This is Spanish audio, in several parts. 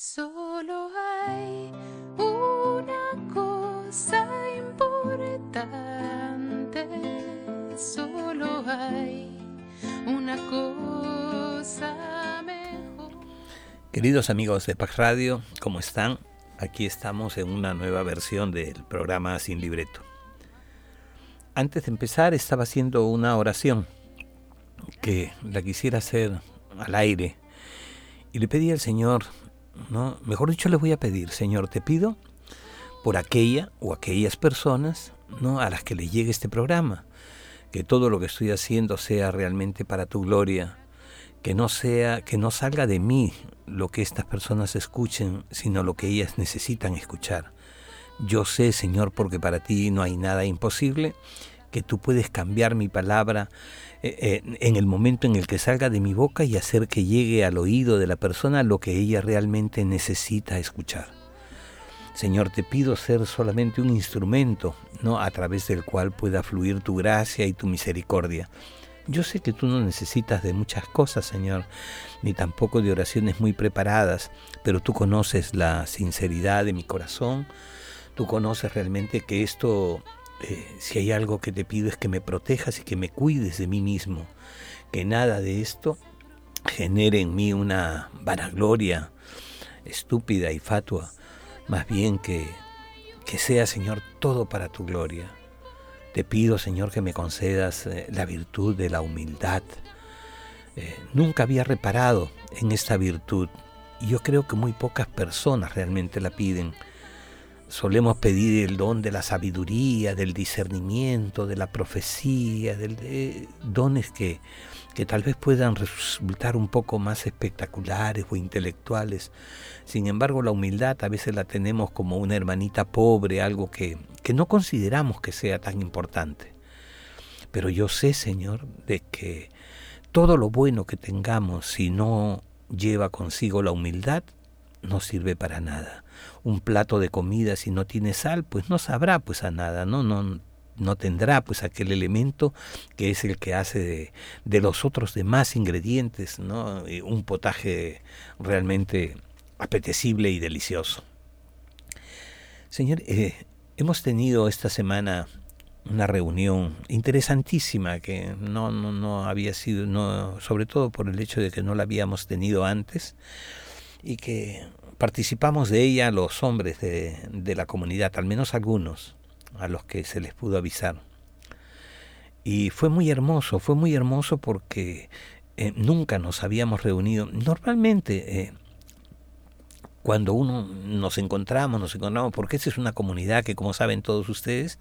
Solo hay una cosa importante, solo hay una cosa mejor. Queridos amigos de Pax Radio, ¿cómo están? Aquí estamos en una nueva versión del programa Sin Libreto. Antes de empezar estaba haciendo una oración que la quisiera hacer al aire y le pedí al Señor, ¿no? Mejor dicho, le voy a pedir, Señor, te pido por aquella o aquellas personas, ¿no?, a las que le llegue este programa, que todo lo que estoy haciendo sea realmente para tu gloria, que no salga de mí lo que estas personas escuchen, sino lo que ellas necesitan escuchar. Yo sé, Señor, porque para ti no hay nada imposible, que tú puedes cambiar mi palabra en el momento en el que salga de mi boca y hacer que llegue al oído de la persona lo que ella realmente necesita escuchar. Señor, te pido ser solamente un instrumento, ¿no?, a través del cual pueda fluir tu gracia y tu misericordia. Yo sé que tú no necesitas de muchas cosas, Señor, ni tampoco de oraciones muy preparadas, pero tú conoces la sinceridad de mi corazón, tú conoces realmente que esto, si hay algo que te pido es que me protejas y que me cuides de mí mismo, que nada de esto genere en mí una vanagloria estúpida y fatua, más bien que sea, Señor, todo para tu gloria. Te pido, Señor, que me concedas la virtud de la humildad. Nunca había reparado en esta virtud y yo creo que muy pocas personas realmente la piden. Solemos pedir el don de la sabiduría, del discernimiento, de la profecía, dones que tal vez puedan resultar un poco más espectaculares o intelectuales. Sin embargo, la humildad a veces la tenemos como una hermanita pobre, algo que no consideramos que sea tan importante. Pero yo sé, Señor, de que todo lo bueno que tengamos, si no lleva consigo la humildad, no sirve para nada. Un plato de comida, si no tiene sal, pues no sabrá pues a nada, no tendrá pues aquel elemento que es el que hace de los otros demás ingredientes, ¿no?, un potaje realmente apetecible y delicioso. Señor, hemos tenido esta semana una reunión interesantísima que no había sido, sobre todo por el hecho de que no la habíamos tenido antes, y que participamos de ella los hombres de la comunidad, al menos algunos, a los que se les pudo avisar. Y fue muy hermoso porque nunca nos habíamos reunido. Normalmente, cuando nos encontramos, porque esa es una comunidad que, como saben todos ustedes,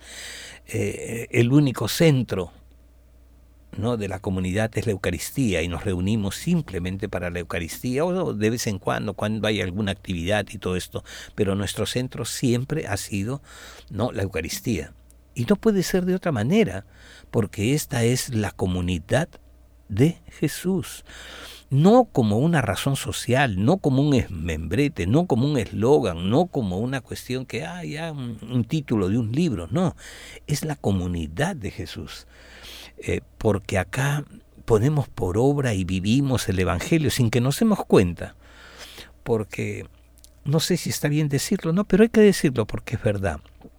el único centro, ¿no?, de la comunidad es la Eucaristía, y nos reunimos simplemente para la Eucaristía o de vez en cuando hay alguna actividad y todo esto, pero nuestro centro siempre ha sido, ¿no?, la Eucaristía. Y no puede ser de otra manera, porque esta es la comunidad de Jesús. No como una razón social, no como un membrete, no como un eslogan, no como una cuestión que ya un título de un libro, no, es la comunidad de Jesús. Porque acá ponemos por obra y vivimos el Evangelio sin que nos demos cuenta, porque no sé si está bien decirlo, no, pero hay que decirlo porque es verdad.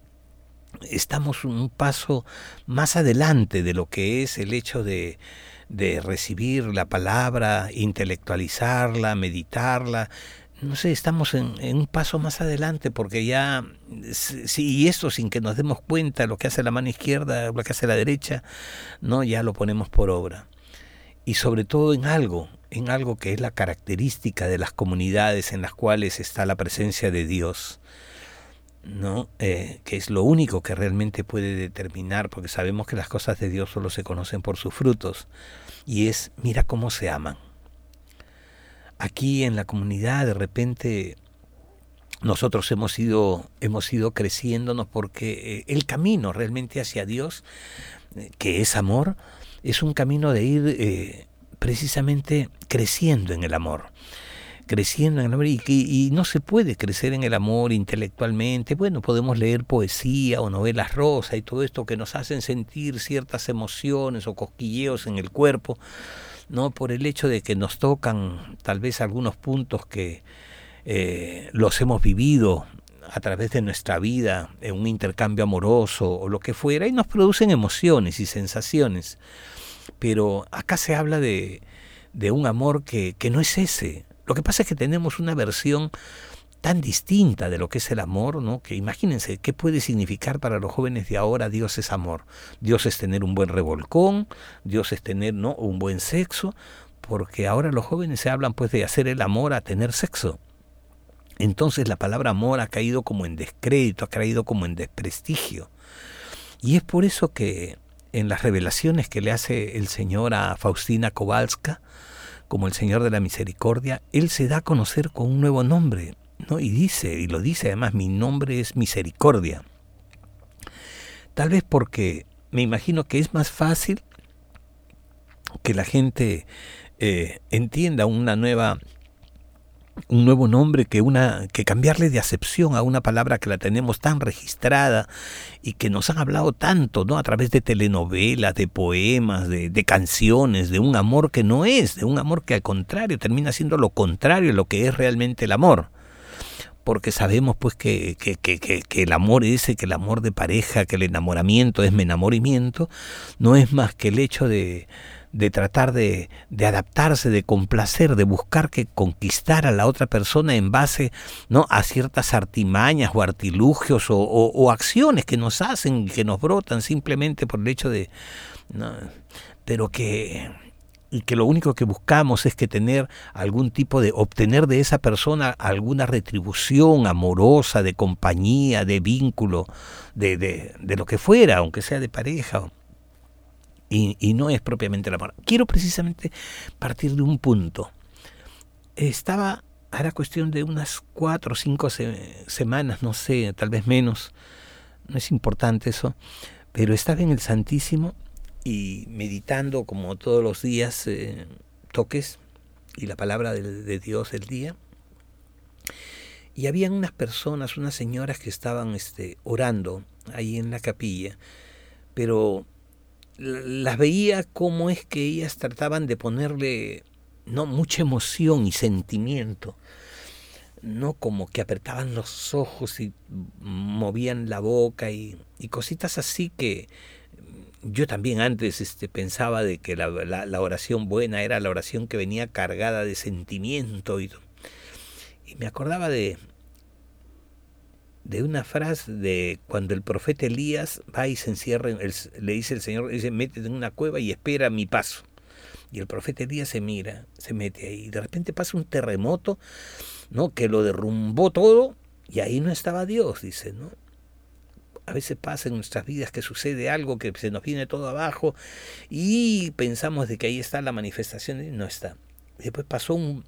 Estamos un paso más adelante de lo que es el hecho de recibir la palabra, intelectualizarla, meditarla. No sé, estamos en un paso más adelante, porque ya, y esto sin que nos demos cuenta, lo que hace la mano izquierda, lo que hace la derecha, no, ya lo ponemos por obra. Y sobre todo en algo que es la característica de las comunidades en las cuales está la presencia de Dios, ¿no? Que es lo único que realmente puede determinar, porque sabemos que las cosas de Dios solo se conocen por sus frutos, y es, mira cómo se aman. Aquí en la comunidad de repente nosotros hemos ido creciéndonos, porque el camino realmente hacia Dios, que es amor, es un camino de ir precisamente creciendo en el amor. Y no se puede crecer en el amor intelectualmente. Bueno, podemos leer poesía o novelas rosa y todo esto que nos hacen sentir ciertas emociones o cosquilleos en el cuerpo, ¿no?, por el hecho de que nos tocan tal vez algunos puntos que los hemos vivido a través de nuestra vida, en un intercambio amoroso o lo que fuera, y nos producen emociones y sensaciones. Pero acá se habla de un amor que no es ese. Lo que pasa es que tenemos una versión tan distinta de lo que es el amor, ¿no? Que imagínense qué puede significar para los jóvenes de ahora. Dios es amor. Dios es tener un buen revolcón, Dios es tener, ¿no?, un buen sexo, porque ahora los jóvenes se hablan pues de hacer el amor a tener sexo. Entonces la palabra amor ha caído como en descrédito, ha caído como en desprestigio. Y es por eso que en las revelaciones que le hace el Señor a Faustina Kowalska, como el Señor de la Misericordia, Él se da a conocer con un nuevo nombre, ¿no? Y lo dice además, mi nombre es Misericordia. Tal vez porque me imagino que es más fácil que la gente entienda un nuevo nombre que cambiarle de acepción a una palabra que la tenemos tan registrada y que nos han hablado tanto, ¿no?, a través de telenovelas, de poemas, de canciones, de un amor que no es, de un amor que al contrario termina siendo lo contrario de lo que es realmente el amor. Porque sabemos pues que el amor ese, que el amor de pareja, que el enamoramiento es enamoramiento, no es más que el hecho de tratar de adaptarse, de complacer, de buscar que conquistar a la otra persona en base, ¿no?, a ciertas artimañas o artilugios o acciones que nos hacen, que nos brotan simplemente por el hecho de, ¿no?, pero que lo único que buscamos es que tener algún tipo de, obtener de esa persona alguna retribución amorosa, de compañía, de vínculo, de lo que fuera, aunque sea de pareja. Y no es propiamente el amor. Quiero precisamente partir de un punto. Era cuestión de unas 4 o 5 semanas, no sé, tal vez menos, no es importante eso, pero estaba en el Santísimo y meditando como todos los días toques y la palabra de Dios del día. Y habían unas personas, unas señoras que estaban orando ahí en la capilla, pero las veía como es que ellas trataban de ponerle, no, mucha emoción y sentimiento, no, como que apretaban los ojos y movían la boca y cositas así que yo también antes pensaba de que la oración buena era la oración que venía cargada de sentimiento y me acordaba de una frase de cuando el profeta Elías va y se encierra, le dice el Señor, dice, métete en una cueva y espera mi paso. Y el profeta Elías se mete ahí, y de repente pasa un terremoto, ¿no?, que lo derrumbó todo, y ahí no estaba Dios, dice, ¿no? A veces pasa en nuestras vidas que sucede algo, que se nos viene todo abajo, y pensamos de que ahí está la manifestación, y no está. Y después pasó un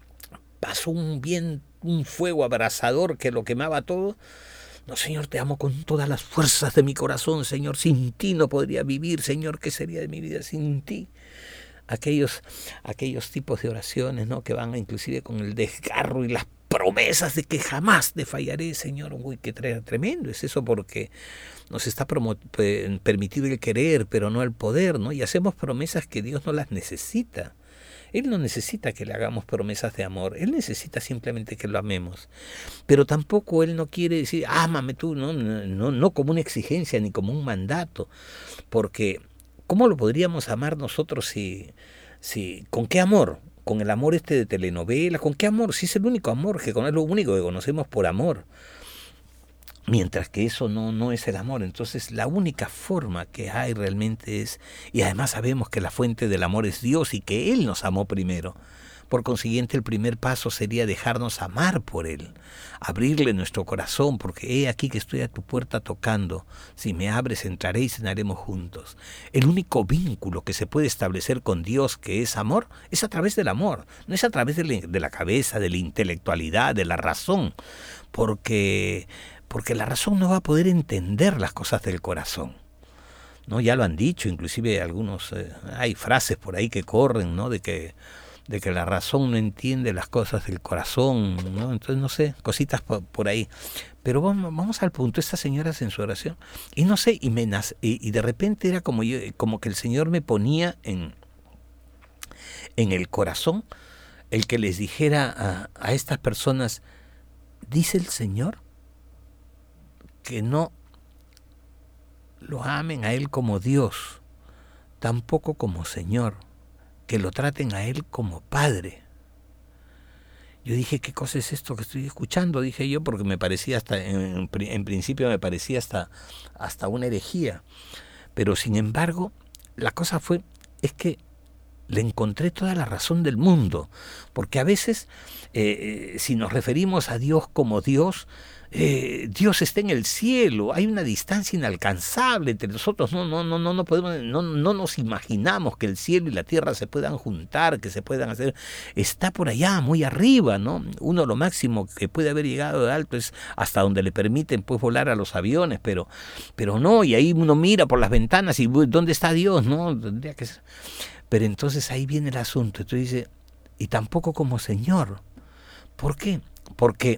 fuego abrasador que lo quemaba todo. No, Señor, te amo con todas las fuerzas de mi corazón, Señor, sin ti no podría vivir, Señor, ¿qué sería de mi vida sin ti? Aquellos tipos de oraciones, ¿no?, que van inclusive con el desgarro y las promesas de que jamás te fallaré, Señor. Uy, qué tremendo es eso, porque nos está permitido el querer, pero no el poder, ¿no? Y hacemos promesas que Dios no las necesita. Él no necesita que le hagamos promesas de amor, Él necesita simplemente que lo amemos. Pero tampoco Él no quiere decir, ámame tú, no como una exigencia ni como un mandato, porque ¿cómo lo podríamos amar nosotros si con qué amor? ¿Con el amor de telenovela? ¿Con qué amor? Si es el único amor, es lo único que conocemos por amor. Mientras que eso no es el amor. Entonces la única forma que hay realmente es, y además sabemos que la fuente del amor es Dios y que Él nos amó primero. Por consiguiente, el primer paso sería dejarnos amar por Él, abrirle nuestro corazón, porque he aquí que estoy a tu puerta tocando. Si me abres, entraré y cenaremos juntos. El único vínculo que se puede establecer con Dios, que es amor, es a través del amor, no es a través de la cabeza, de la intelectualidad, de la razón, porque la razón no va a poder entender las cosas del corazón. ¿No? Ya lo han dicho, inclusive hay frases por ahí que corren, ¿no?, de que la razón no entiende las cosas del corazón, ¿no? Entonces, no sé, cositas por ahí. Pero vamos al punto. Estas señoras en su oración, y no sé, y de repente era como que el Señor me ponía en el corazón el que les dijera a estas personas, dice el Señor que no lo amen a Él como Dios, tampoco como Señor, que lo traten a Él como Padre. Yo dije, ¿qué cosa es esto que estoy escuchando? Dije yo, porque me parecía en principio me parecía hasta una herejía. Pero sin embargo, la cosa es que le encontré toda la razón del mundo, porque a veces si nos referimos a Dios como Dios, Dios está en el cielo, hay una distancia inalcanzable entre nosotros, no podemos, no nos imaginamos que el cielo y la tierra se puedan juntar, que se puedan hacer, está por allá, muy arriba, ¿no? Uno lo máximo que puede haber llegado de alto es hasta donde le permiten pues volar a los aviones, pero no, y ahí uno mira por las ventanas y ¿dónde está Dios? No, tendría que ser. Pero entonces ahí viene el asunto, entonces dice, y tampoco como Señor. ¿Por qué? Porque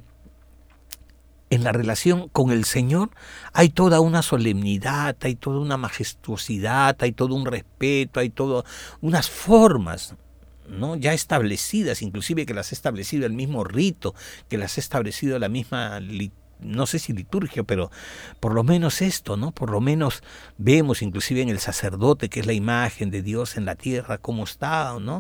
en la relación con el Señor hay toda una solemnidad, hay toda una majestuosidad, hay todo un respeto, hay todas unas formas, ¿no? Ya establecidas, inclusive que las ha establecido el mismo rito, que las ha establecido la misma no sé si liturgia, pero por lo menos esto, ¿no? Por lo menos vemos inclusive en el sacerdote, que es la imagen de Dios en la tierra, cómo está, ¿no?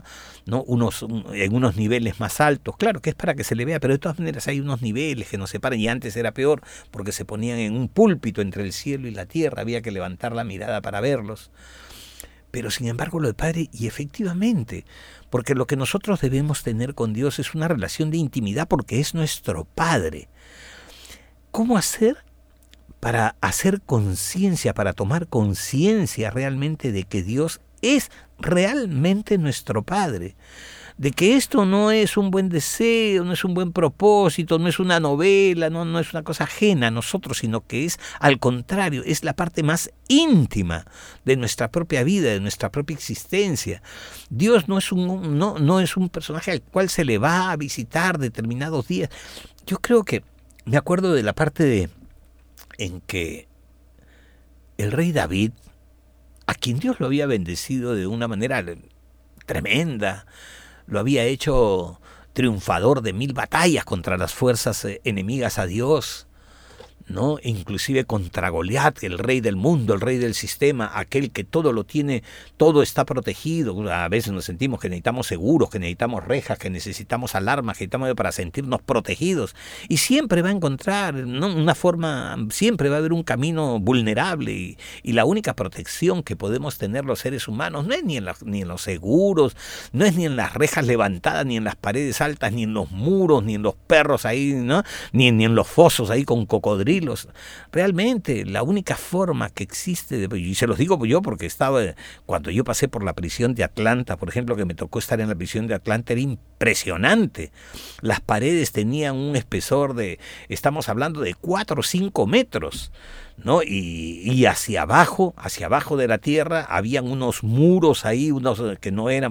En unos niveles más altos, claro que es para que se le vea, pero de todas maneras hay unos niveles que nos separan, y antes era peor, porque se ponían en un púlpito entre el cielo y la tierra, había que levantar la mirada para verlos. Pero sin embargo lo de Padre, y efectivamente, porque lo que nosotros debemos tener con Dios es una relación de intimidad, porque es nuestro Padre. ¿Cómo hacer para hacer conciencia, para tomar conciencia realmente de que Dios es realmente nuestro Padre? De que esto no es un buen deseo, no es un buen propósito, no es una novela, no es una cosa ajena a nosotros, sino que es, al contrario, es la parte más íntima de nuestra propia vida, de nuestra propia existencia. Dios no es un personaje al cual se le va a visitar determinados días. Yo creo que me acuerdo de la parte en que el rey David, a quien Dios lo había bendecido de una manera tremenda, lo había hecho triunfador de 1000 batallas contra las fuerzas enemigas a Dios, ¿no? Inclusive contra Goliat, el rey del mundo, el rey del sistema, aquel que todo lo tiene, todo está protegido. A veces nos sentimos que necesitamos seguros, que necesitamos rejas, que necesitamos alarmas, que necesitamos para sentirnos protegidos. Y siempre va a encontrar, ¿no?, una forma, siempre va a haber un camino vulnerable, y la única protección que podemos tener los seres humanos no es ni en los seguros, no es ni en las rejas levantadas, ni en las paredes altas, ni en los muros, ni en los perros ahí, ¿no?, ni en los fosos ahí con cocodrilos. Realmente la única forma que existe, y se los digo yo porque cuando yo pasé por la prisión de Atlanta, por ejemplo, que me tocó estar en la prisión de Atlanta, era impresionante. Las paredes tenían un espesor estamos hablando de 4 o 5 metros, ¿no? Y hacia abajo de la tierra habían unos muros ahí, unos que no eran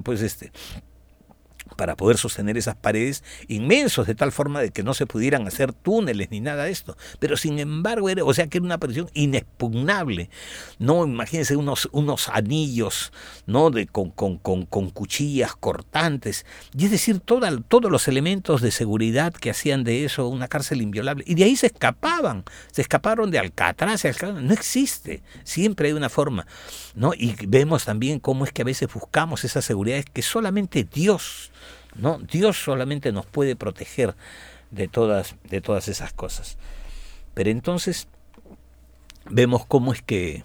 para poder sostener esas paredes inmensos, de tal forma de que no se pudieran hacer túneles ni nada de esto. Pero sin embargo, que era una prisión inexpugnable. No, imagínense unos anillos, ¿no?, con cuchillas cortantes. Y es decir, todos los elementos de seguridad que hacían de eso una cárcel inviolable. Y de ahí se escaparon de Alcatraz. No existe. Siempre hay una forma, ¿no? Y vemos también cómo es que a veces buscamos esas seguridades que solamente Dios, ¿no? Dios solamente nos puede proteger de todas esas cosas. Pero entonces vemos cómo es que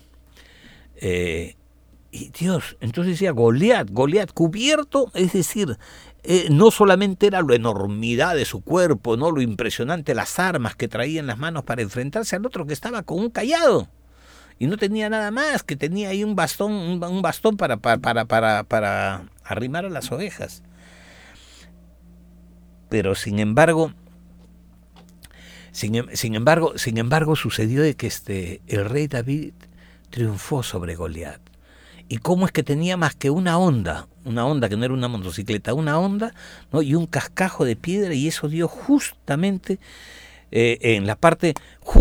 y Dios, entonces decía Goliat cubierto, es decir, no solamente era la enormidad de su cuerpo, no lo impresionante, las armas que traía en las manos para enfrentarse al otro que estaba con un cayado. Y no tenía nada más, que tenía ahí un bastón para arrimar a las ovejas. Pero sin embargo sucedió de que el rey David triunfó sobre Goliat. ¿Y cómo es que tenía más que una onda que no era una motocicleta, una onda, ¿no?, y un cascajo de piedra, y eso dio justamente en la parte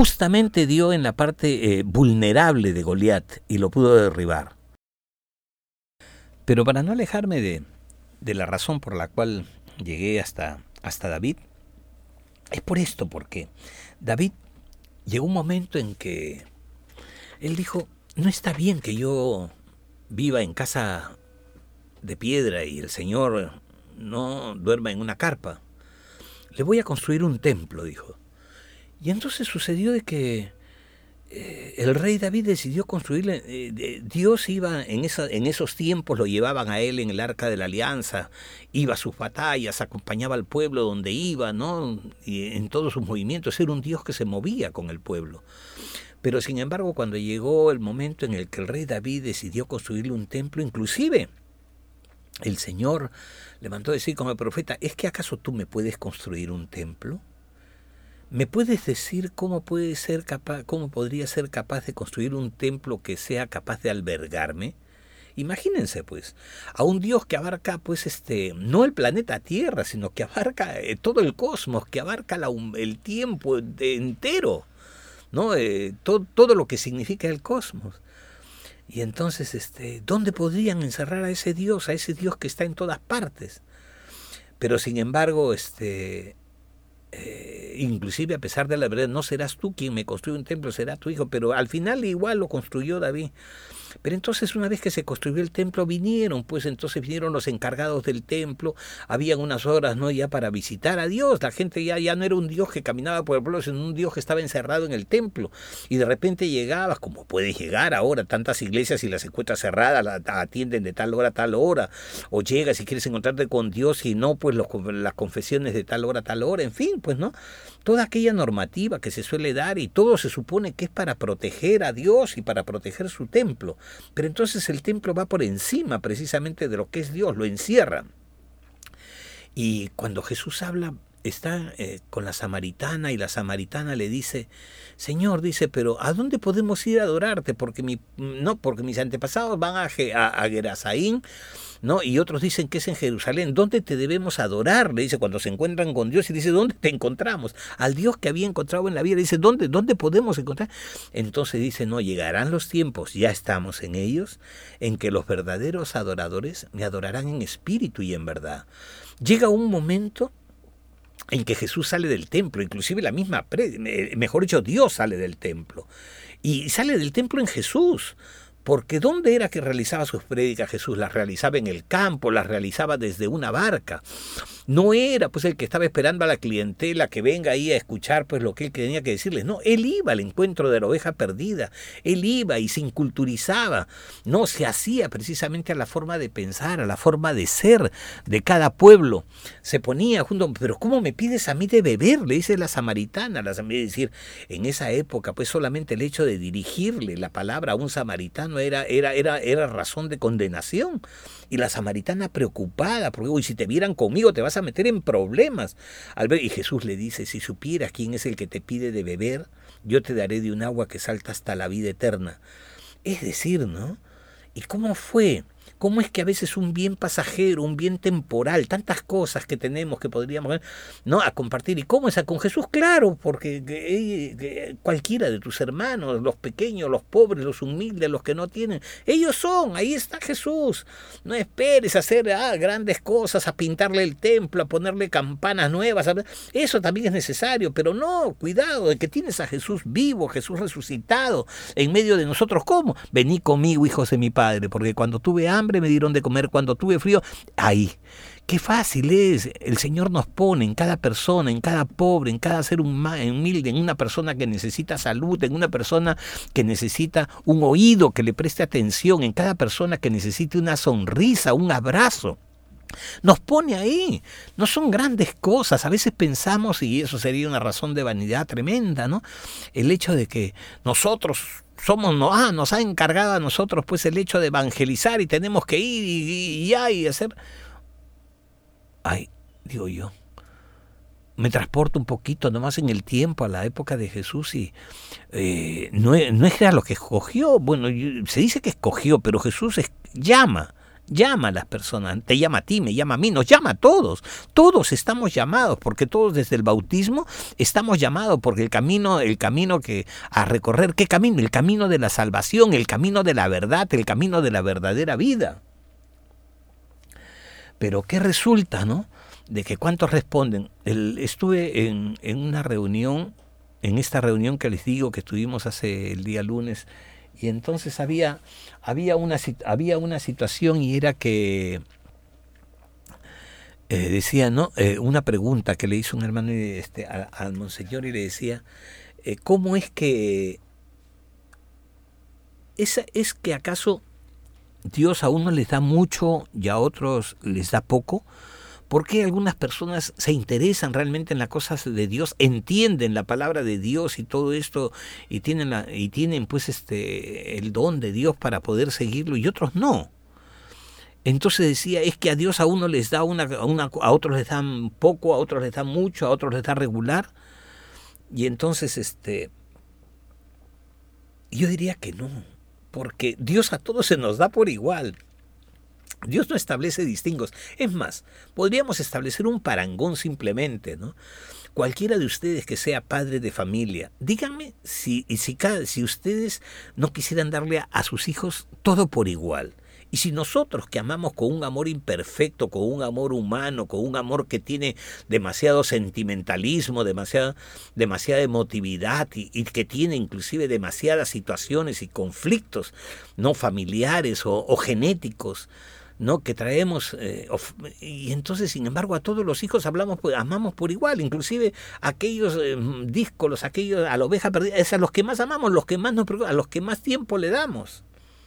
vulnerable de Goliat, y lo pudo derribar. Pero para no alejarme de la razón por la cual llegué hasta David, es por esto, porque David llegó un momento en que él dijo, no está bien que yo viva en casa de piedra y el Señor no duerma en una carpa. Le voy a construir un templo, dijo. Y entonces sucedió de que el rey David decidió construirle. Dios iba en esos tiempos, lo llevaban a él en el Arca de la Alianza, iba a sus batallas, acompañaba al pueblo donde iba, ¿no? Y en todos sus movimientos era un Dios que se movía con el pueblo. Pero sin embargo, cuando llegó el momento en el que el rey David decidió construirle un templo, inclusive el Señor le mandó decir como el profeta, ¿es que acaso tú me puedes construir un templo? ¿Me puedes decir cómo podría ser capaz de construir un templo que sea capaz de albergarme? Imagínense, pues, a un Dios que abarca, pues, no el planeta Tierra, sino que abarca todo el cosmos, que abarca el tiempo entero, ¿no? Todo lo que significa el cosmos. Y entonces, ¿dónde podrían encerrar a ese Dios que está en todas partes? Pero sin embargo, inclusive a pesar de la verdad, no serás tú quien me construye un templo, será tu hijo, pero al final igual lo construyó David. Pero entonces una vez que se construyó el templo vinieron los encargados del templo, habían unas horas, ¿no?, ya para visitar a Dios. La gente ya no era un Dios que caminaba por el pueblo, sino un Dios que estaba encerrado en el templo. Y de repente llegabas, como puedes llegar ahora, tantas iglesias y las encuentras cerradas, la atienden de tal hora a tal hora, o llegas y quieres encontrarte con Dios y no, pues las confesiones de tal hora a tal hora, en fin, pues no, toda aquella normativa que se suele dar y todo se supone que es para proteger a Dios y para proteger su templo. Pero entonces el templo va por encima precisamente de lo que es Dios, lo encierra. Y cuando Jesús habla, está con la samaritana y la samaritana le dice, Señor, dice, pero ¿a dónde podemos ir a adorarte? Porque mis antepasados van a Gerasaín, ¿no? Y otros dicen que es en Jerusalén. ¿Dónde te debemos adorar? Le dice cuando se encuentran con Dios y dice, ¿dónde te encontramos? Al Dios que había encontrado en la vida. Le dice, ¿dónde podemos encontrar? Entonces dice, no, llegarán los tiempos, ya estamos en ellos, en que los verdaderos adoradores me adorarán en espíritu y en verdad. Llega un momento en que Jesús sale del templo, inclusive mejor dicho, Dios sale del templo. Y sale del templo en Jesús. Porque ¿dónde era que realizaba sus prédicas Jesús? Las realizaba en el campo, las realizaba desde una barca. No era pues el que estaba esperando a la clientela que venga ahí a escuchar pues lo que él tenía que decirles. No, él iba al encuentro de la oveja perdida. Él iba y se inculturizaba. No, se hacía precisamente a la forma de pensar, a la forma de ser de cada pueblo. Se ponía junto, pero ¿cómo me pides a mí de beber? Le dice la samaritana. Es decir, en esa época pues solamente el hecho de dirigirle la palabra a un samaritano era razón de condenación. Y la samaritana preocupada, porque uy, si te vieran conmigo te vas a meter en problemas. Y Jesús le dice, si supieras quién es el que te pide de beber, yo te daré de un agua que salta hasta la vida eterna. Es decir, ¿no? ¿Y cómo fue? ¿Cómo es que a veces un bien pasajero, un bien temporal, tantas cosas que tenemos que podríamos, ¿no?, a compartir? ¿Y cómo es? Con Jesús, claro, porque cualquiera de tus hermanos, los pequeños, los pobres, los humildes, los que no tienen, ellos son, ahí está Jesús. No esperes a hacer grandes cosas, a pintarle el templo, a ponerle campanas nuevas. Eso también es necesario, pero no, cuidado, de que tienes a Jesús vivo, Jesús resucitado en medio de nosotros. ¿Cómo? Vení conmigo, hijos de mi Padre, porque cuando tuve hambre me dieron de comer, cuando tuve frío, ahí. Qué fácil es. El Señor nos pone en cada persona, en cada pobre, en cada ser humilde, en una persona que necesita salud, en una persona que necesita un oído que le preste atención, en cada persona que necesite una sonrisa, un abrazo. Nos pone ahí. No son grandes cosas. A veces pensamos, y eso sería una razón de vanidad tremenda, ¿no?, el hecho de que nosotros nos ha encargado a nosotros pues el hecho de evangelizar y tenemos que ir y hacer. Ay, digo yo, me transporto un poquito nomás en el tiempo a la época de Jesús y no era lo que escogió. Bueno, se dice que escogió, pero Jesús llama a las personas, te llama a ti, me llama a mí, nos llama a todos. Todos estamos llamados, porque todos desde el bautismo estamos llamados, porque el camino que a recorrer, ¿qué camino? El camino de la salvación, el camino de la verdad, el camino de la verdadera vida. Pero ¿qué resulta, no? de que cuántos responden. Estuve en una reunión, en esta reunión que les digo que estuvimos hace el día lunes, y entonces había una situación, y era que decía, ¿no? Una pregunta que le hizo un hermano al monseñor, y le decía, ¿cómo es que es que acaso Dios a unos les da mucho y a otros les da poco? ¿Por qué algunas personas se interesan realmente en las cosas de Dios, entienden la palabra de Dios y todo esto, y tienen pues el don de Dios para poder seguirlo, y otros no? Entonces decía, es que a Dios a uno les da a otros les dan poco, a otros les da mucho, a otros les da regular. Y entonces yo diría que no, porque Dios a todos se nos da por igual. Dios no establece distingos. Es más, podríamos establecer un parangón simplemente, ¿no? Cualquiera de ustedes que sea padre de familia, díganme si ustedes no quisieran darle a sus hijos todo por igual. Y si nosotros, que amamos con un amor imperfecto, con un amor humano, con un amor que tiene demasiado sentimentalismo, demasiada emotividad, y que tiene inclusive demasiadas situaciones y conflictos no familiares o genéticos, ¿no? Que traemos, y entonces, sin embargo, a todos los hijos amamos por igual, inclusive aquellos díscolos, aquellos a la oveja perdida, es a los que más amamos, los que más nos preocupan, a los que más tiempo le damos.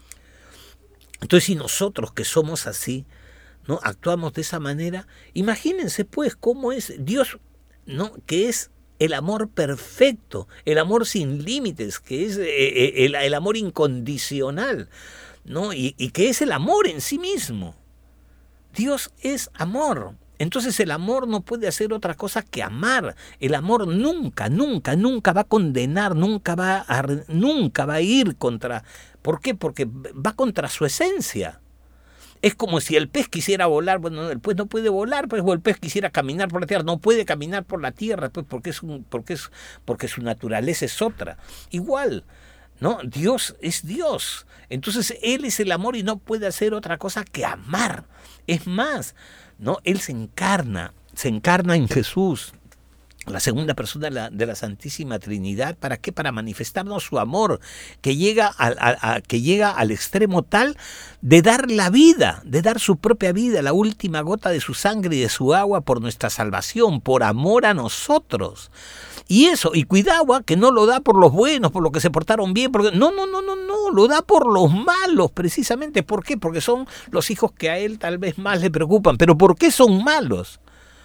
Entonces, si nosotros, que somos así, ¿no?, actuamos de esa manera, imagínense pues cómo es Dios, ¿no?, que es el amor perfecto, el amor sin límites, que es el amor incondicional, ¿no? Y que es el amor en sí mismo. Dios es amor. Entonces el amor no puede hacer otra cosa que amar. El amor nunca va a condenar, nunca va a ir contra. ¿Por qué? Porque va contra su esencia. Es como si el pez quisiera volar. Bueno, el pez no puede volar, pues, o el pez quisiera caminar por la tierra, no puede caminar por la tierra, pues, porque su naturaleza es otra. Igual, ¿no? Dios es Dios. Entonces Él es el amor y no puede hacer otra cosa que amar. Es más, ¿no? Él se encarna en Jesús, la segunda persona de la Santísima Trinidad. ¿Para qué? Para manifestarnos su amor, que llega al extremo tal de dar la vida, de dar su propia vida, la última gota de su sangre y de su agua por nuestra salvación, por amor a nosotros. Y eso, y cuidado, que no lo da por los buenos, por los que se portaron bien, porque no, lo da por los malos, precisamente. ¿Por qué? Porque son los hijos que a él tal vez más le preocupan. ¿Pero por qué son malos?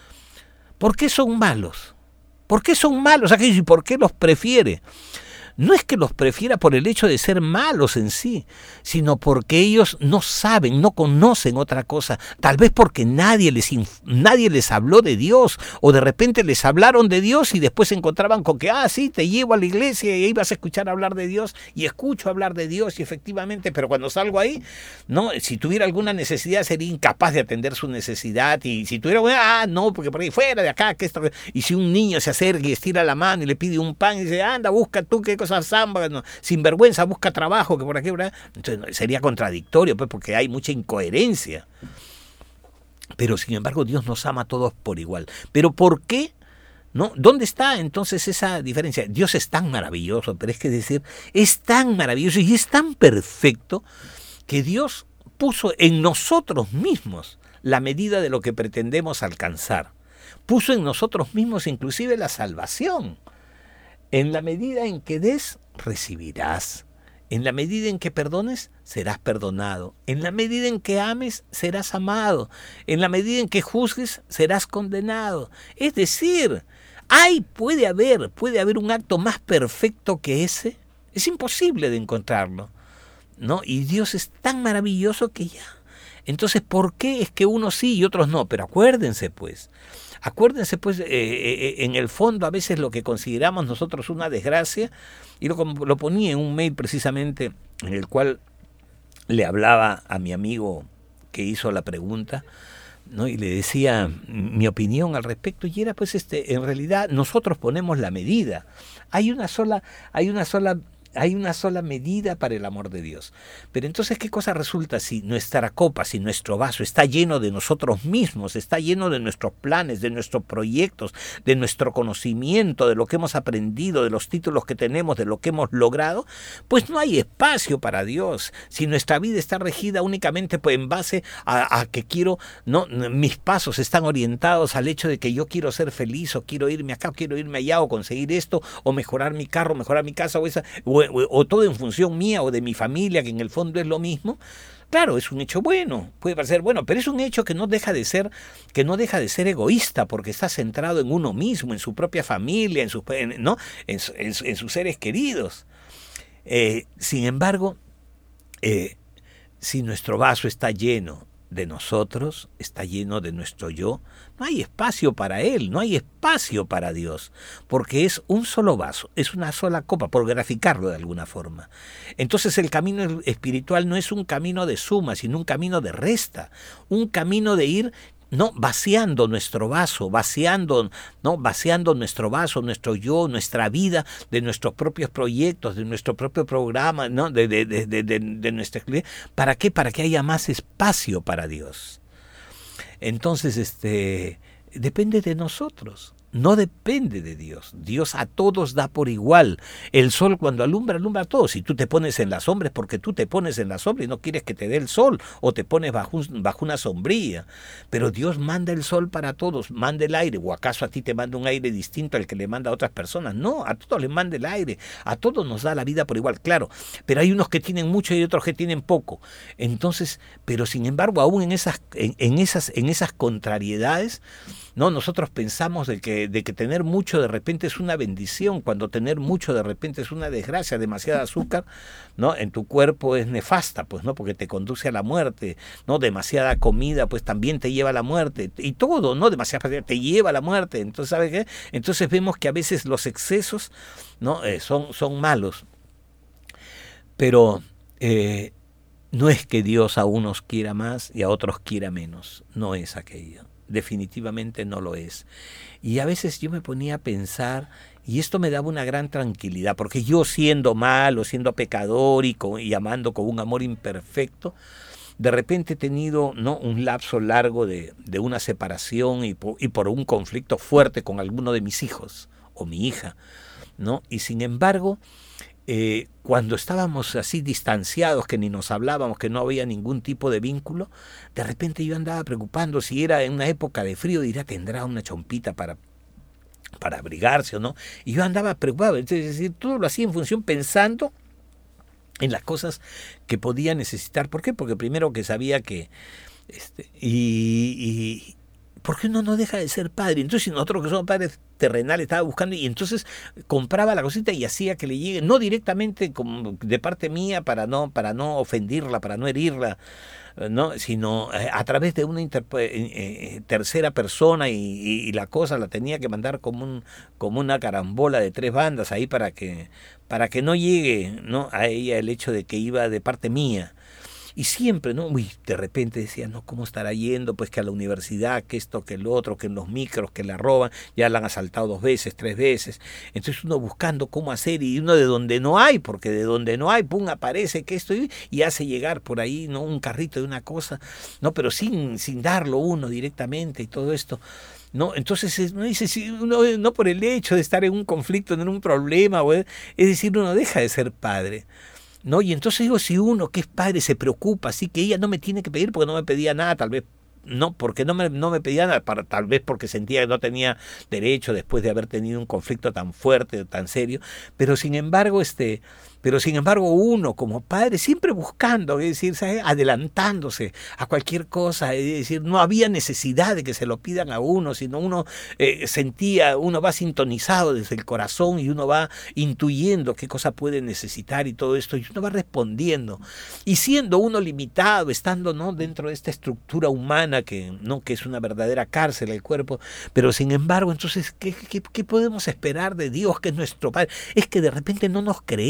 ¿Por qué son malos? ¿Por qué son malos aquellos y por qué los prefiere? No es que los prefiera por el hecho de ser malos en sí, sino porque ellos no saben, no conocen otra cosa. Tal vez porque nadie les habló de Dios, o de repente les hablaron de Dios y después se encontraban con que, sí, te llevo a la iglesia y ahí vas a escuchar hablar de Dios, y escucho hablar de Dios, y efectivamente, pero cuando salgo ahí, no, si tuviera alguna necesidad sería incapaz de atender su necesidad, y si tuviera, no, porque por ahí fuera de acá, que esto, y si un niño se acerca y estira la mano y le pide un pan y dice, anda, busca tú qué cosa zamba, no, sin vergüenza, busca trabajo, que por aquí, ¿verdad? Entonces sería contradictorio, pues, porque hay mucha incoherencia. Pero sin embargo Dios nos ama a todos por igual. ¿Pero por qué? ¿No? ¿Dónde está entonces esa diferencia? Dios es tan maravilloso, pero es que decir, es tan maravilloso y es tan perfecto que Dios puso en nosotros mismos la medida de lo que pretendemos alcanzar. Puso en nosotros mismos inclusive la salvación. En la medida en que des, recibirás. En la medida en que perdones, serás perdonado. En la medida en que ames, serás amado. En la medida en que juzgues, serás condenado. Es decir, puede haber un acto más perfecto que ese. Es imposible de encontrarlo, ¿no? Y Dios es tan maravilloso que ya. Entonces, ¿por qué es que unos sí y otros no? Pero acuérdense, pues, en el fondo a veces lo que consideramos nosotros una desgracia, y lo ponía en un mail precisamente en el cual le hablaba a mi amigo que hizo la pregunta, ¿no? Y le decía mi opinión al respecto, y era pues en realidad nosotros ponemos la medida. Hay una sola Hay una sola medida para el amor de Dios. Pero entonces, ¿qué cosa resulta si nuestra copa, si nuestro vaso está lleno de nosotros mismos, está lleno de nuestros planes, de nuestros proyectos, de nuestro conocimiento, de lo que hemos aprendido, de los títulos que tenemos, de lo que hemos logrado? Pues no hay espacio para Dios. Si nuestra vida está regida únicamente pues, en base a que quiero, no, mis pasos están orientados al hecho de que yo quiero ser feliz, o quiero irme acá, o quiero irme allá, o conseguir esto, o mejorar mi carro, mejorar mi casa, o todo en función mía o de mi familia, que en el fondo es lo mismo. Claro, es un hecho bueno, puede parecer bueno, pero es un hecho que no deja de ser egoísta, porque está centrado en uno mismo, en su propia familia, en sus seres queridos. Sin embargo, si nuestro vaso está lleno de nosotros, está lleno de nuestro yo, no hay espacio para Él, no hay espacio para Dios, porque es un solo vaso, es una sola copa, por graficarlo de alguna forma. Entonces el camino espiritual no es un camino de suma, sino un camino de resta, un camino de ir vaciando nuestro vaso, vaciando nuestro vaso, nuestro yo, nuestra vida, de nuestros propios proyectos, de nuestro propio programa, ¿no? de nuestra... ¿Para qué? Para que haya más espacio para Dios. Entonces, depende de nosotros. No depende de Dios. Dios a todos da por igual. El sol cuando alumbra, alumbra a todos. Si tú te pones en la sombra es porque tú te pones en la sombra y no quieres que te dé el sol, o te pones bajo una sombrilla. Pero Dios manda el sol para todos, manda el aire. ¿O acaso a ti te manda un aire distinto al que le manda a otras personas? No, a todos les manda el aire. A todos nos da la vida por igual, claro. Pero hay unos que tienen mucho y otros que tienen poco. Entonces, pero sin embargo, aún en esas contrariedades, no, nosotros pensamos de que tener mucho de repente es una bendición, cuando tener mucho de repente es una desgracia. Demasiada azúcar, ¿no?, en tu cuerpo es nefasta, pues, ¿no?, porque te conduce a la muerte, ¿no? Demasiada comida, pues también te lleva a la muerte, y todo, ¿no? Demasiada te lleva a la muerte. Entonces, ¿sabes qué? Entonces vemos que a veces los excesos, ¿no?, son malos. Pero no es que Dios a unos quiera más y a otros quiera menos, no es aquello. Definitivamente no lo es. Y a veces yo me ponía a pensar, y esto me daba una gran tranquilidad, porque yo siendo malo, siendo pecador y amando con un amor imperfecto, de repente he tenido, ¿no?, un lapso largo de una separación y por un conflicto fuerte con alguno de mis hijos o mi hija, ¿no? Y sin embargo, cuando estábamos así distanciados, que ni nos hablábamos, que no había ningún tipo de vínculo, de repente yo andaba preocupando si era en una época de frío, dirá, tendrá una chompita para abrigarse o no, y yo andaba preocupado. Es decir, todo lo hacía en función, pensando en las cosas que podía necesitar. ¿Por qué? Porque primero que sabía que porque uno no deja de ser padre. Entonces nosotros que somos padres terrenales estaba buscando, y entonces compraba la cosita y hacía que le llegue, no directamente como de parte mía para no ofenderla, para no herirla, ¿no?, sino a través de una tercera persona, y la cosa la tenía que mandar como una carambola de 3 bandas ahí para que no llegue, ¿no?, a ella el hecho de que iba de parte mía. Y siempre, ¿no? De repente decía, no, ¿cómo estará yendo? Pues que a la universidad, que esto, que el otro, que en los micros, que la roban, ya la han asaltado 2 veces, 3 veces. Entonces uno buscando cómo hacer, y uno de donde no hay, porque de donde no hay, pum, aparece que esto, y hace llegar por ahí, ¿no?, un carrito de una cosa, ¿no?, pero sin darlo uno directamente y todo esto. ¿No? Entonces uno dice, si uno no por el hecho de estar en un conflicto, en un problema, es decir, uno deja de ser padre, ¿no? Y entonces digo, si uno que es padre se preocupa, así que ella no me tiene que pedir porque no me pedía nada, tal vez no, porque no me pedía nada, tal vez porque sentía que no tenía derecho después de haber tenido un conflicto tan fuerte, tan serio, pero sin embargo uno como padre siempre buscando, es decir, ¿sabes?, adelantándose a cualquier cosa, es decir, no había necesidad de que se lo pidan a uno, sino uno uno va sintonizado desde el corazón, y uno va intuyendo qué cosa puede necesitar y todo esto, y uno va respondiendo, y siendo uno limitado, estando, ¿no?, dentro de esta estructura humana que es una verdadera cárcel el cuerpo, pero sin embargo, entonces, ¿qué podemos esperar de Dios, que es nuestro Padre? Es que de repente no nos creemos que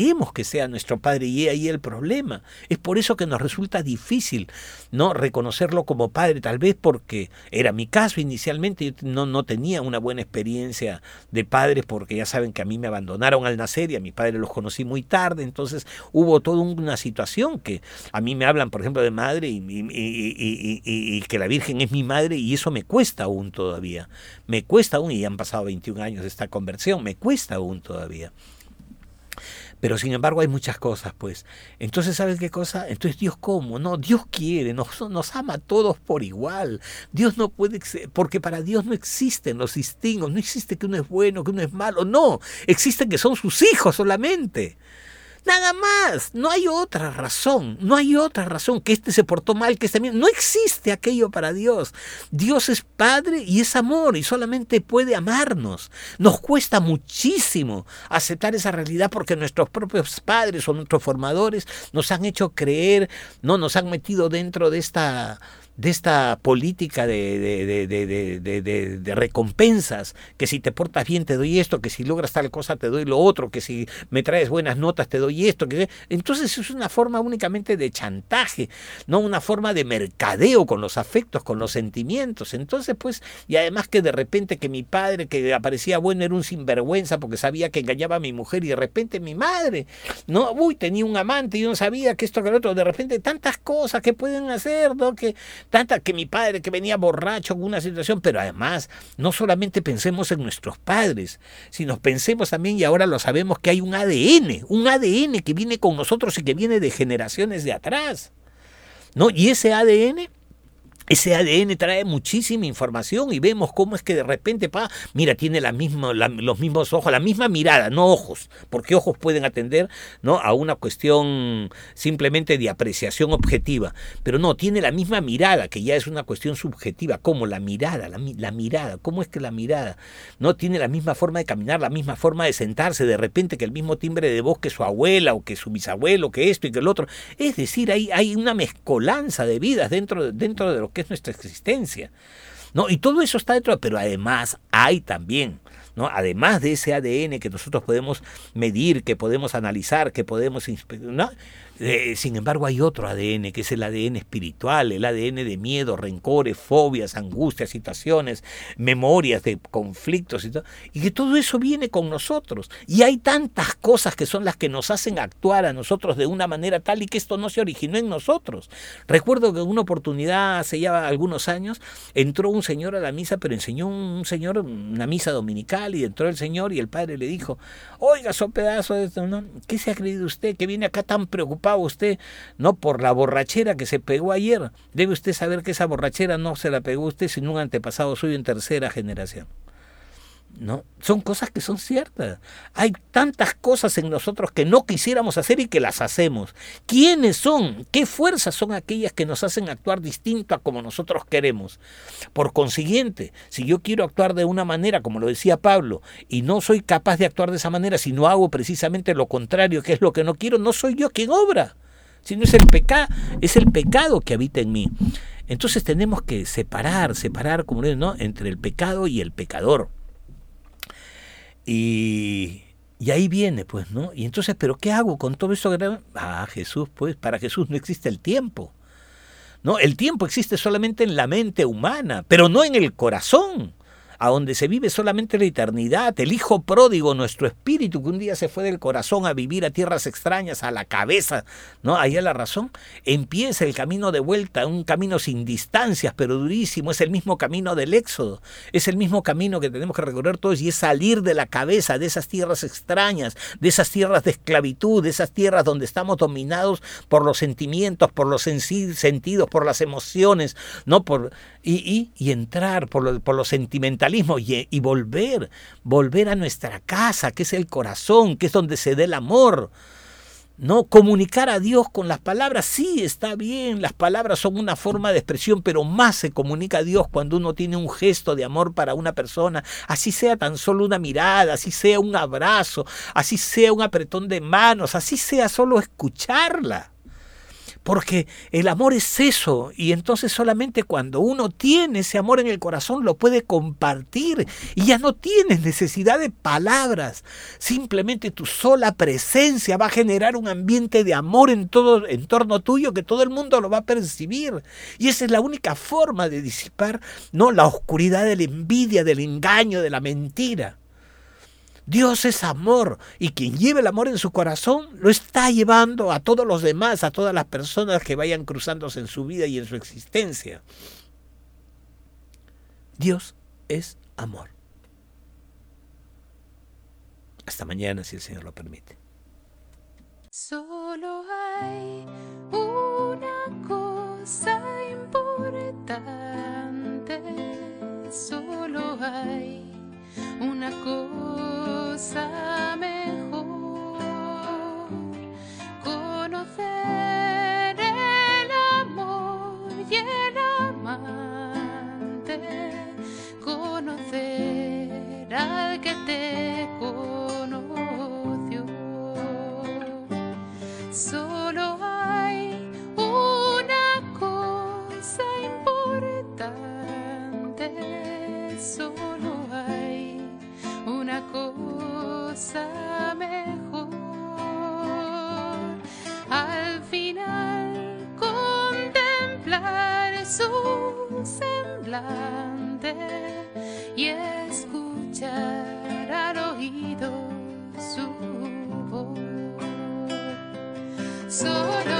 sea nuestro Padre, y ahí el problema. Es por eso que nos resulta difícil, ¿no?, reconocerlo como Padre, tal vez porque era mi caso inicialmente. Yo no tenía una buena experiencia de padres, porque ya saben que a mí me abandonaron al nacer y a mis padres los conocí muy tarde. Entonces hubo toda una situación que a mí me hablan, por ejemplo, de madre y que la Virgen es mi madre, y eso me cuesta aún todavía. Me cuesta aún, y han pasado 21 años de esta conversión, me cuesta aún todavía. Pero sin embargo hay muchas cosas, pues. Entonces, ¿sabes qué cosa? Entonces, ¿Dios cómo? No, Dios quiere, nos ama a todos por igual. Dios no puede, porque para Dios no existen los distingos, no existe que uno es bueno, que uno es malo, no, existen que son sus hijos solamente. Nada más, no hay otra razón, que este se portó mal, que este bien. No existe aquello para Dios. Dios es Padre y es amor, y solamente puede amarnos. Nos cuesta muchísimo aceptar esa realidad, porque nuestros propios padres o nuestros formadores nos han hecho creer, no nos han metido dentro de esta política de recompensas, que si te portas bien te doy esto, que si logras tal cosa te doy lo otro, que si me traes buenas notas te doy esto. Entonces es una forma únicamente de chantaje, no una forma de mercadeo con los afectos, con los sentimientos. Entonces, pues, y además que de repente que mi padre, que aparecía bueno, era un sinvergüenza porque sabía que engañaba a mi mujer, y de repente mi madre, no, tenía un amante y yo no sabía que esto, que lo otro. De repente tantas cosas que pueden hacer, ¿no?, que mi padre que venía borracho en una situación. Pero además, no solamente pensemos en nuestros padres, sino pensemos también, y ahora lo sabemos, que hay un ADN que viene con nosotros y que viene de generaciones de atrás, ¿no? Y ese ADN trae muchísima información, y vemos cómo es que de repente, mira, tiene los mismos ojos, la misma mirada, no ojos, porque ojos pueden atender, ¿no?, a una cuestión simplemente de apreciación objetiva, pero no, tiene la misma mirada, que ya es una cuestión subjetiva. ¿Cómo? La mirada, ¿cómo es que la mirada no tiene la misma forma de caminar, la misma forma de sentarse, de repente que el mismo timbre de voz que su abuela, o que su bisabuelo, que esto y que el otro? Es decir, hay una mezcolanza de vidas dentro de lo que es nuestra existencia, ¿no? Y todo eso está dentro, pero además hay también, ¿no?, además de ese ADN que nosotros podemos medir, que podemos analizar, que podemos inspeccionar, ¿no? Sin embargo, hay otro ADN, que es el ADN espiritual, el ADN de miedo, rencores, fobias, angustias, situaciones, memorias de conflictos y que todo eso viene con nosotros. Y hay tantas cosas que son las que nos hacen actuar a nosotros de una manera tal, y que esto no se originó en nosotros. Recuerdo que en una oportunidad, hace ya algunos años, entró un señor a la misa, pero enseñó un señor una misa dominical, y entró el señor y el padre le dijo: oiga, so pedazo de esto, ¿no? ¿Qué se ha creído usted que viene acá tan preocupado usted, no, por la borrachera que se pegó ayer? Debe usted saber que esa borrachera no se la pegó usted, sino un antepasado suyo en tercera generación. ¿No? Son cosas que son ciertas. Hay tantas cosas en nosotros que no quisiéramos hacer y que las hacemos. ¿Quiénes son? ¿Qué fuerzas son aquellas que nos hacen actuar distinto a como nosotros queremos? Por consiguiente, si yo quiero actuar de una manera, como lo decía Pablo, y no soy capaz de actuar de esa manera, si no hago precisamente lo contrario, que es lo que no quiero, no soy yo quien obra, sino es el pecado que habita en mí. Entonces tenemos que separar, como ¿no?, entre el pecado y el pecador. Y ahí viene, pues, ¿no? Y entonces, ¿pero qué hago con todo eso? Jesús, pues, para Jesús no existe el tiempo, ¿no? El tiempo existe solamente en la mente humana, pero no en el corazón, a donde se vive solamente la eternidad. El hijo pródigo, nuestro espíritu, que un día se fue del corazón a vivir a tierras extrañas, a la cabeza, ¿no?, allá la razón, empieza el camino de vuelta, un camino sin distancias, pero durísimo. Es el mismo camino del éxodo, es el mismo camino que tenemos que recorrer todos, y es salir de la cabeza, de esas tierras extrañas, de esas tierras de esclavitud, de esas tierras donde estamos dominados por los sentimientos, por los sentidos, por las emociones, ¿no?, y entrar por los sentimentalismos, y volver a nuestra casa, que es el corazón, que es donde se da el amor. No, comunicar a Dios con las palabras, sí, está bien, las palabras son una forma de expresión, pero más se comunica a Dios cuando uno tiene un gesto de amor para una persona, así sea tan solo una mirada, así sea un abrazo, así sea un apretón de manos, así sea solo escucharla. Porque el amor es eso, y entonces solamente cuando uno tiene ese amor en el corazón lo puede compartir y ya no tienes necesidad de palabras. Simplemente tu sola presencia va a generar un ambiente de amor en todo en torno tuyo que todo el mundo lo va a percibir. Y esa es la única forma de disipar, ¿no?, la oscuridad de la envidia, del engaño, de la mentira. Dios es amor, y quien lleve el amor en su corazón lo está llevando a todos los demás, a todas las personas que vayan cruzándose en su vida y en su existencia. Dios es amor. Hasta mañana, si el Señor lo permite. Solo hay una cosa importante, solo hay una cosa mejor, conocer el amor y el amante, conocer al que te conoció. Solo hay una cosa importante, solo hay una cosa mejor. Al final contemplar su semblante y escuchar al oído su voz. Solo